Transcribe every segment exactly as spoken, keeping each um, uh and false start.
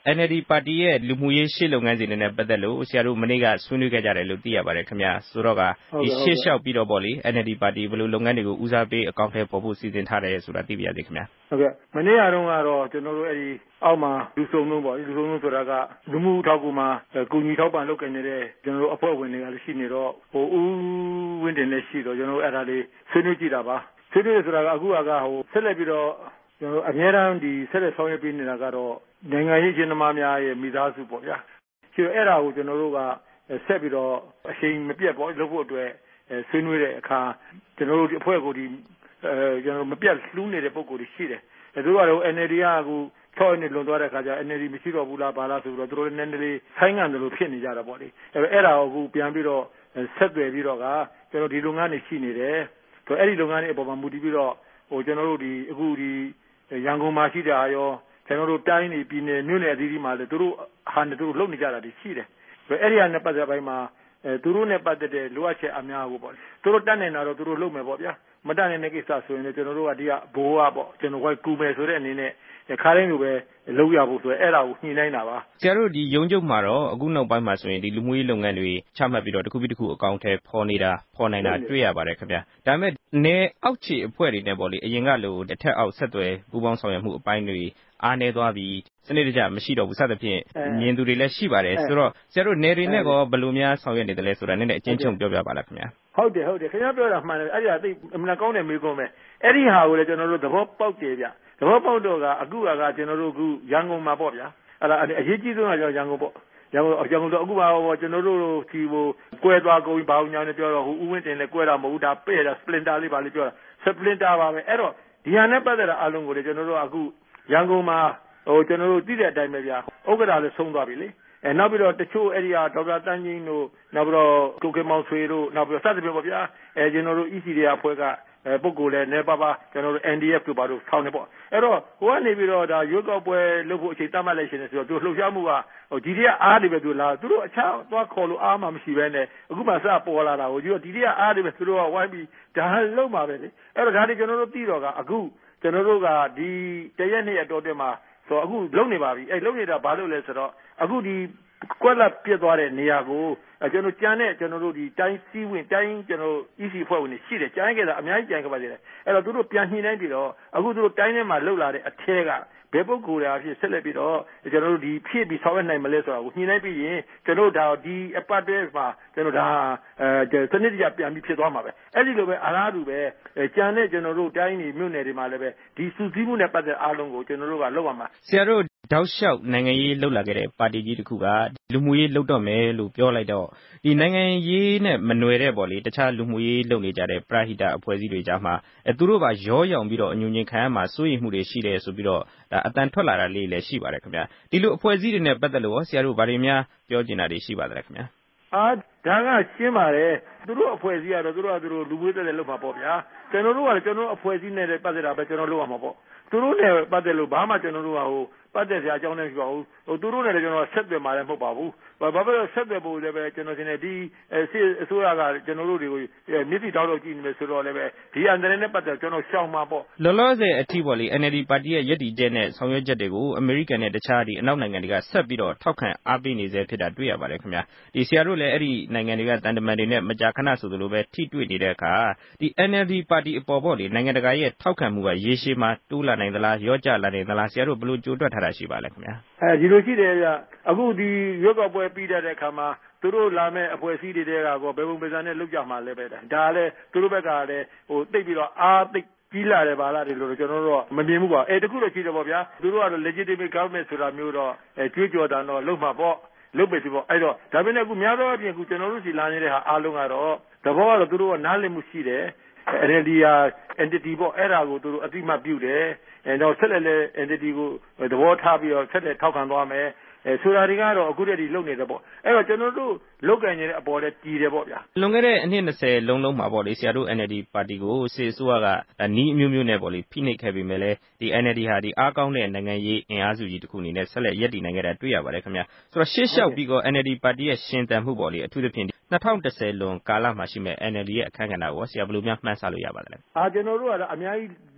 N L D ပါတီရဲ့လူမှုရေးရှေ့လုပ်ငန်းစဉ်တွေနဲ့ပတ်သက်လို့ဆရာတို့မနေ့ကဆွေးနွေးခဲ့ကြတယ်လို့သိရပါတယ်ခင်ဗျာဆိုတော့ကဒီရှေ့လျှောက်ပြီးတော့ပေါ့လေ N L D ပါတီဘယ်လိုလုပ်ငန်းတွေကိုဦးစားပေးအကောင့်ထဲပေါ်ဖို့စီစဉ်ထားတယ်ဆိုတာသိပါရစေခင်ဗျာဟုတ်ကဲ့မနေ့ကတော့ကတော့ကျွန်တော်တို့အဲ့ဒီအောက်မှာလူစုံလုံးပေါ့လူစုံလုံးဆိုတာကလူမှုထောက်ကူမှာကုညီထောက်ပံ့လုပ်ကိုင်နေတဲ့ကျွန်တော်တို့အဖွဲ့ဝင်တွေကလည်းရှိနေတော့ဟိုဦးဝင်းတင်လည်းရှိတော့ကျွန်တော်တို့အဲ့ဒါလေးဆွေးနွေးကြည့်တာပါဆွေးနွေးဆိုတာကအခုကဟိုဆက်လက်ပြီးတော့ကျွန်တော်တို့အများအားဒီဆက်လက်ဆောင်ရွက်ပေးနေတာကတော့နိုင်ငံရေးရှင်သမားများရဲ့မိသားစုပေါ့ဗျာကျတော့အဲ့ဒါကိုကျွန်တော်တို့ကဆက်ပြီးတော့အချိန်မပြတ်ပေါ့လုပ်ဖို့အတွက်ဆွေးနွေးတဲ့အခါကျွန်တော်တို့ဒီအဖွဲ့ကိုဒီအဲကျွန်တော်မပြတ်လှူးနေတဲ့ပုံကိုယ်တွေရှိတယ်သူတို့ကတော့ N L D ကအခုချောနှစ်လွန်သွားတဲ့ခါကျ N L D မရှိတော့ဘူးလားဘာလားဆိုတော့သူတို့လည်းနည်းနည်းလေးဆိုင်းငံ့တယ်လို့ဖြစ်နေကြတာပေါ့လေအဲအဲ့ဒါကိုအခုပြန်ပြီးတော့ဆက်သွယ်ပြီးတော့ကကျွန်တော်ဒီလုပ်ငန်းတွေရှိနေတယ်ဆိုအဲ့ဒီလုပ်ငန်းတွေအပေါ်မှာမူတည်ပြီးတော့ဟိုကျွန်တော်တို့ဒီအခုဒီရန်ကုန်မှာရှိတာရောကျွန်တော်တို့တိုင်းနေပြည်နယ်မြို့နယ်အသီးသီးမှာလည်းသူတို့ဟာနေသူတို့လုပ်နေကြတာတွေရှိတယ်ဆိုအဲ့ဒီဟာနဲ့ပတ်သက်ပိုင်းမှာအဲသူတို့နဲ့ပတ်သက်တဲ့လိုအပ်ချက်အများကိုပေါ့သူတို့တတ်နိုင်တာတော့သူတို့လုပ်မယ်ပေါ့ဗျာမတတ်နိုင်တဲ့ကိစ္စဆိုရင်လည်းကျွန်တော်တို့ကဒီကဘိုးကပေါ့ကျွန်တော်ကကူမယ်ဆိုတဲ့အနေနဲ့ခါတိုင်းလိုပဲလုပ်ရဖို့ဆိုအဲ့ဒါကိုညှိနှိုင်းတာပါဆရာတို့ဒီရုံးချုပ်မှာတော့အခုနောက်ပိုင်းမှာဆိုရင်ဒီလူမှုရေးလုပ်ငန်းတွေချမှတ်ပြီးတော့တစ်ခုပြီးတစ်ခုအကောင့်ထဲပေါ်နေတာပေါ်နိုင်တာတွေ့ရပါတယ်ခင်ဗျာဒါပေမဲ့နေအောက်ခြေအဖွဲ့တွေနဲ့ပေါ့လေအရင်ကလိုတစ်ထက်အောက်ဆက်သွယ်ပူးပေါင်းဆောင်ရွက်မှုအပိုင်းတွေအားနည်းသွားပြီးစနစ်တကျမရှိတော့ဘူးစသဖြင့်မြင်သူတွေလည်းရှိပါတယ်ဆိုတော့ဆရာတို့နေတွေနဲ့ကောဘယ်လိုများဆောင်ရွက်နေတယ်လဲဆိုတာနည်းနည်းအချင်းချင်းပြောပြပါလားခင်ဗျာဟုတ်တယ်ဟုတ်တယ်ခင်ဗျားပြောတာမှန်တယ်အဲ့ဒီဟာသိအမှန်ကောင်းတယ်မေးခွန်းပဲအဲ့ဒီဟာကိုလည်းကျွန်တော်တို့သဘောပေါက်တယ်ဗျသဘောပေါက်တော့ကအခုကကျွန်တော်တို့အခုရန်ကုန်မှာပေါ့ဗျာအဲ့ဒါအရေးကြီးဆုံးကကျွန်တော်ရန်ကုန်ပေါ့ရန်ကုန်ရန်ကုန်တော့အခုပါပေါ့ကျွန်တော်တို့ဒီဟိုကွဲသွားကုန်ဘာညာနဲ့ပြောတော့ဟိုဥဝင်းတင်လည်းကွဲတာမဟုတ်ဘူးဒါပဲ့တာစပလင်တာလေးပါလေးပြောတာစပလင်တာပါပဲအဲ့တော့ဒီဟာနဲ့ပတ်သက်တာအလုံးကိုလည်းကျွန်တော်တို့အခုရန်ကုန်မှာဟိုကျွန်တော်တို့သိတဲ့အတိုင်းပဲဗျာဥက္ကဋ္ဌလည်းဆုံးသွားပြီလေအဲနောက်ပြီးတော့တချို့အဲ့ဒီဟာဒေါက်တာတန်းကြီးတို့နောက်ပြီးတော့ကိုကေမောင်ဆွေတို့နောက်ပြီးတော့စသဖြင့်ပေါ့ဗျာအဲကျွန်တော်တို့ E C တွေအဖွဲ့ကအဲပုဂ္ဂိုလ်လည်းနေပါပါကျွန်တော်တို့ N D F တို့ပါတို့ဆောင်းနေပေါ့အဲ့တော့ဟိုကနေပြီးတော့ဒါရွေးကောက်ပွဲလုပ်ဖို့အချိန်တတ်မှတ်လိုက်ရှင်နေဆိုတော့သူလှုပ်ရှားမှုကဟိုဒီတွေကအားတွေပဲသူလာသူတို့အခြားသွားခေါ်လို့အားမှမရှိပဲနဲ့အခုမှစပေါ်လာတာကိုဒီတော့ဒီတွေကအားတွေပဲသူတို့ကဝိုင်းပြီးဒါလုံးမှာပဲလေအဲ့တော့ဒါတွေကျွန်တော်တို့သိတော့ကအခုကျွန်တော်တို့ကဒီတရက်နှစ်ရက်တော့တက်မှာဆိုအခုလုံနေပါပြီအဲလုံနေတာဘာလို့လဲဆိုတော့အခုဒီကွက်လက်ပြစ်သွားတဲ့နေရာကိုကျွန်တော်ကြမ်းတဲ့ကျွန်တော်တို့ဒီတိုင်းစည်းဝင်တိုင်းကျွန်တော် E C ဖွဲ့ဝင်တွေရှိတယ်ကြမ်းခဲ့တာအများကြီးကြမ်းခဲ့ပါသေးတယ်အဲ့တော့သူတို့ပြန်ညှိနှိုင်းပြီးတော့အခုသူတို့တိုင်းထဲမှာလှုပ်လာတဲ့အထက်ကဘယ်ပုဂ္ဂိုလ်တွေအဖြစ်ဆက်လက်ပြီးတော့ကျွန်တော်တို့ဒီဖြစ်ပြီးဆောင်ရွက်နိုင်မလဲဆိုတာကိုညှိနှိုင်းပြီးရင်ကျွန်တော်တို့ဒါဒီအပတ်တည်းမှာကျွန်တော်ဒါအဲစနစ်တကျပြန်ပြီးဖြစ်သွားမှာပဲအဲ့ဒီလိုပဲအလားတူပဲကြမ်းတဲ့ကျွန်တော်တို့တိုင်းနေမြို့နယ်တွေမှာလည်းပဲဒီစုစည်းမှုနဲ့ပတ်သက်အားလုံးကိုကျွန်တော်တို့ကလုပ်ရမှာဆရာတို့တောက်လျှောက်နိုင်ငံရေးလှုပ်လာခဲ့တဲ့ပါတီကြီးတစ်ခုကလူမှုရေးလှုပ်တော့မယ်လို့ပြောလိုက်တော့ဒီနိုင်ငံရေးနဲ့မနွယ်တဲ့ပေါ့လေတခြားလူမှုရေးလှုပ်နေကြတဲ့ပရဟိတအဖွဲ့အစည်းတွေကြားမှာအဲသူတို့ကရောရောင်ပြီးတော့အညူညင်ခံရမှာစိုးရိမ်မှုတွေရှိတယ်ဆိုပြီးတော့ဒါအတန်ထွက်လာတာလေးလည်းရှိပါတယ်ခင်ဗျာဒီလိုအဖွဲ့အစည်းတွေနဲ့ပတ်သက်လို့ဆရာတို့ဗာတွေများပြောချင်တာတွေရှိပါသလဲခင်ဗျာအာဒါကရှင်းပါတယ်သူတို့အဖွဲ့အစည်းကတော့သူတို့ကသူတို့လူမှုရေးတဲ့လုပ်မှာပေါ့ဗျာကျွန်တော်တို့ကလည်းကျွန်တော်အဖွဲ့အစည်းနဲ့ပတ်သက်တာပဲကျွန်တော်လုပ်ရမှာပေါ့သူတို့နဲ့ပတ်သက်လို့ဘာမှကျွန်တော်တို့ကဟိုပတ်သက်စရာအကြောင်းလည်းမရှိပါဘူးဟိုသူတို့နဲ့လည်းကျွန်တော်ဆက်သွယ်မှာလည်းမဟုတ်ပါဘူးဘာဖြစ်လို့ဆက်သွယ်ဖို့လည်းပဲကျွန်တော်ရှင်နေဒီစစ်အစိုးရကကျွန်တော်တို့တွေကိုမြစ်တီတောက်တော့ကြည့်နေမယ်ဆိုတော့လည်းပဲဒီအန်တရနဲ့ပတ်သက်ကျွန်တော်ရှောင်မှာပေါ့လောလောဆယ်အထိပေါ့လေ N L D ပါတီရဲ့ရည်တည်ချက်နဲ့ဆောင်ရွက်ချက်တွေကိုအမေရိကန်နဲ့တခြားဒီအနောက်နိုင်ငံတွေကဆက်ပြီးတော့ထောက်ခံအားပေးနေစေဖြစ်တာတွေ့ရပါတယ်ခင်ဗျာဒီဆရာတို့လည်းအဲ့ဒီနိုင်ငံတွေကတန်တမန်တွေနဲ့မကြာခဏဆိုသလိုပဲထိတွေ့နေတဲ့အခါဒီ N L D ပါတီအပေါ်ပေါ့လေနိုင်ငံတကာရဲ့ထောက်ခံမှုကရေရှည်မှာတိုးလာနိုင်သလားရော့ကျလာနိုင်သလားဆရာတို့ဘယ်လိုကြိုးတွက်ထားတာရှိပါလဲခင်ဗျာအဲဒီလိုရှိတယ်ဗျအခုဒီရွက်ကောက်ပွဲပြီးတဲ့အခါမှာသူတို့လာမဲ့အဖွဲ့အစည်းတွေတဲကောဘယ်ပုံပဲစားနဲ့လောက်ကြမှာလဲပဲဒါလည်းသူတို့ဘက်ကလည်းဟိုတိတ်ပြီးတော့အားသိကြီးလာတယ်ဗလားဒီလိုကျွန်တော်တို့မမြင်ဘူးပါအဲတခုတော့ရှိတယ်ပေါ့ဗျာသူတို့ကတော့ legitimate government ဆိုတာမျိုးတော့အဲကြွေးကြော်တာတော့လုံးမှာပေါ့လုပ်ပဲဒီပေါ့အဲ့တော့ဒါပေမဲ့အခုများသောအားဖြင့်အခုကျွန်တော်တို့စီလာနေတဲ့ဟာအားလုံးကတော့သဘောကတော့သူတို့ကနားလည်မှုရှိတယ် N L D ဟာ entity ပေါ့အဲ့ဒါကိုသူတို့အတိမတ်ပြုတယ်အဲတော့ဆက်လက်လဲ entity ကိုသဘောထားပြီးတော့ဆက်လက်ထောက်ခံသွားမယ်အဲဆိုတာတွေကတော့အခုတည်းကလုံနေတယ်ပေါ့အဲ့တော့ကျွန်တော်တို့လုတ်ကန်နေတဲ့အပေါ်လဲကြည်တယ်ပေါ့ဗျာလွန်ခဲ့တဲ့အနှစ်၂၀လုံးလုံးမှာပေါ့လေဆရာတို့ N L D ပါတီကိုစစ်အစိုးရကနီးအမျိုးမျိုးနဲ့ပေါ့လေဖိနှိပ်ခဲ့ပေမဲ့လည်းဒီ N L D ဟာဒီအားကောင်းတဲ့နိုင်ငံရေးအင်အားစုကြီးတစ်ခုအနေနဲ့ဆက်လက်ရပ်တည်နိုင်ခဲ့တာတွေ့ရပါတယ်ခင်ဗျာဆိုတော့ရှေ့လျှောက်ပြီးတော့ N L D ပါတီရဲ့ရှင်သန်မှုပေါ့လေအထူးသဖြင့်၂၀၁၀လွန်ကာလမှာရှိမဲ့ N L D ရဲ့အခန်းကဏ္ဍကိုဆရာဘယ်လိုများမှန်းဆလို့ရပါသလဲအာကျွန်တော်တို့ကတော့အများကြီး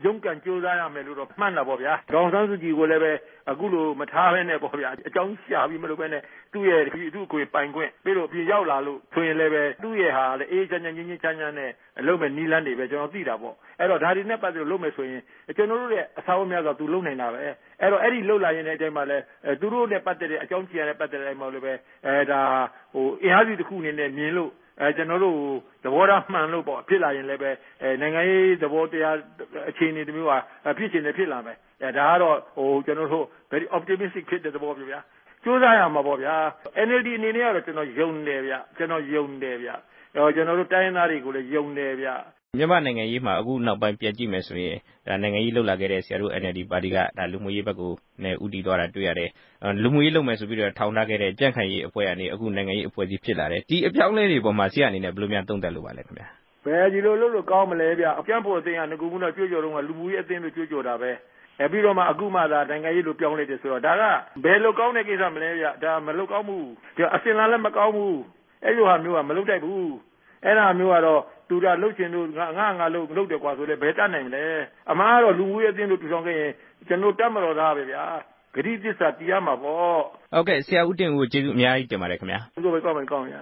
ရုန်းကန်ကြိုးစားရမယ်လို့တော့မှန်းတာပေါ့ဗျာဒေါအောင်ဆန်းစုကြည်ကိုလည်းပဲအခုလိုမထားဘဲနဲ့ပေါ့ဗျာအကြောင်းရှာပြီးမလုပ်ဘဲနဲ့သူ့ရဲ့သူ့ကိုယ်ပိုင်ခွင့်ပြီးတော့ပြင်ရောက်လာလို့ဆိုရင်လည်းပဲသူ့ရဲ့ဟာလေအေးချမ်းချမ်းငြင်းငြင်းချမ်းချမ်းနဲ့လုပ်မဲ့နီးလန်းတွေပဲကျွန်တော်သိတာပေါ့အဲ့တော့ဒါတွေနဲ့ပတ်သက်လို့လုပ်မယ်ဆိုရင်ကျွန်တော်တို့ရဲ့အစားအများဆိုသူလုပ်နိုင်တာပဲအဲ့တော့အဲ့ဒီလုပ်လာရင်လည်းအတိုင်းမှာလဲသူတို့နဲ့ပတ်သက်တဲ့အကြောင်းကြည့်ရတဲ့ပတ်သက်တဲ့အမှလည်းပဲအဲဒါဟိုအင်အားစုတစ်ခုအနေနဲ့မြင်လို့အဲကျွန်တော်တို့သဘောထားမှန်လို့ပေါ့ဖြစ်လာရင်လည်းပဲအဲနိုင်ငံရေးသဘောတရားအခြေအနေမျိုးဟာဖြစ်ချင်တယ်ဖြစ်လာမယ်အဲဒါကတော့ဟိုကျွန်တော်တို့ very optimistic ဖြစ်တဲ့သဘောပြဗျာစူးစမ်းရမှာပေါ့ဗျာ N L D အနေနဲ့ကတော့ကျွန်တော်ယုံတယ်ဗျကျွန်တော်ယုံတယ်ဗျအော်ကျွန်တော်တို့တိုင်းရင်းသားတွေကိုလည်းယုံတယ်ဗျမြန်မာနိုင်ငံရေးမှာအခုနောက်ပိုင်းပြန်ကြည့်မယ်ဆိုရင်ဒါနိုင်ငံရေးလှုပ်လာခဲ့တဲ့ဆရာတို့ N L D ပါတီကဒါလူမှုရေးဘက်ကိုနဲ့ဦးတည်သွားတာတွေ့ရတယ်လူမှုရေးလုပ်မယ်ဆိုပြီးတော့ထောင်ထားခဲ့တဲ့ကြန့်ခိုင်ရေးအဖွဲ့ကနေအခုနိုင်ငံရေးအဖွဲ့ကြီးဖြစ်လာတယ်ဒီအပြောင်းအလဲတွေပေါ်မှာဆရာအနေနဲ့ဘယ်လိုများသုံးသပ်လိုပါလဲခင်ဗျာဘယ်ဒီလိုလုပ်လို့ကောင်းမလဲဗျအပြန်ဖို့အသိရငကူကတော့ကြွကြော်တော့ကလူမှုရေးအသင်းတို့ကြွကြော်တာပဲအဲပြီးတော့မှအခုမှသာနိုင်ငံရေးလိုပြောင်းလိုက်တယ်ဆိုတော့ဒါကဘယ်လိုကောင်းတဲ့ကိစ္စမလဲဗျဒါမလုပ်ကောင်းဘူးအစင်လာလည်းမကောင်းဘူးအဲ့လိုဟာမျိုးကမလုပ်တတ်ဘူးအဲ့ဒါမျိုးကတော့သူကလှုပ်ချင်လို့ငါငါငါလှုပ်လှုပ်တယ်ကွာဆိုလဲဘယ်တတ်နိုင်မလဲအမှားကတော့လူမှုရေးအသင်းတို့တူဆောင်ခဲ့ရင်ကျွန်တော်တတ်မတော်သားပဲဗျာဂတိသစ္စာတရားမှာပေါ့ဟုတ်ကဲ့ဆရာဦးတင်ဦးကျေးဇူးအများကြီးတင်ပါတယ်ခင်ဗျာဟုတ်ကဲ့ကောင်းပါကောင်းပါ